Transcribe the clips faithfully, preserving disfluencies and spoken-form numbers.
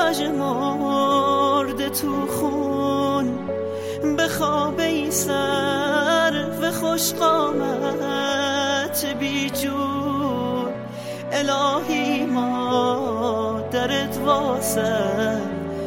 پژمرده تو خون، به خواب ای سر و خوش قامت بی جون. الهی مادرت واسه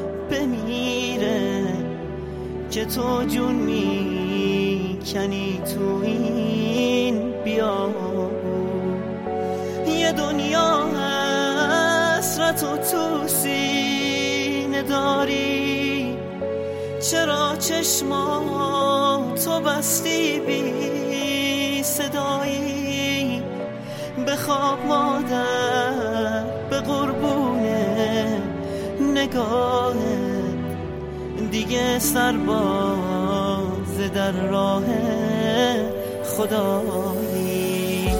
بمیره که تو جون میکنی تو این بیابون. یه دنیا حسرت و تو سینه داری، چرا چشماتو بستی بی صدایی؟ بخواب مادر به قربونه نگاهت، دیگه سرباز در راه خدایی.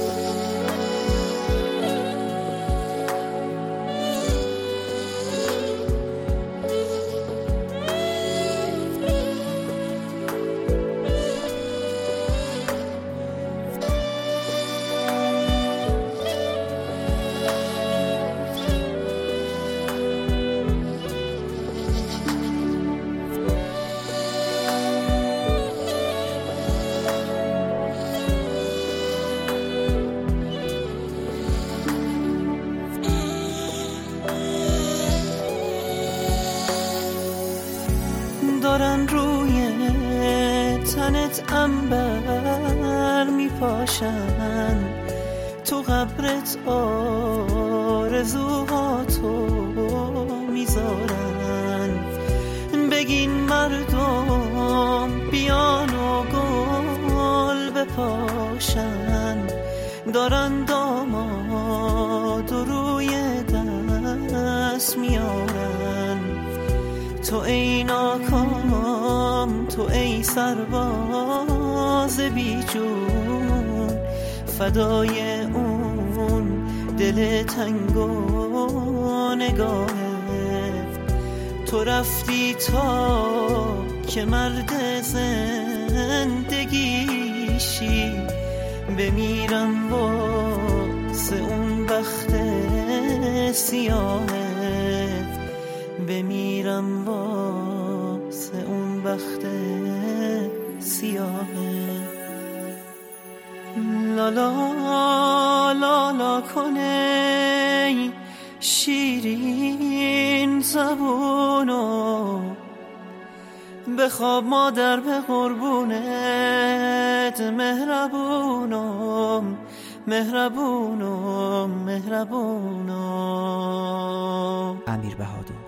دارن روی تنت عنبر میپاشن، تو قبرت آرزوهاتو میذارن. بگین مردم بیان و گل بپاشن، دارن داماد و روی دست میارن. تو ای ناکام، تو ای سرباز بی جون، فدای اون دل تنگ و نگاهت. تو رفتی تا که مرد زندگیشی، بمیرم واسه اون بخت سیاهت، بمیرم واسه اون بخت سیاهه. لالا لالا کنه شیرین زبونو، بخواب مادر به قربونت مهربونم مهربونم مهربونم. امیر بهادر.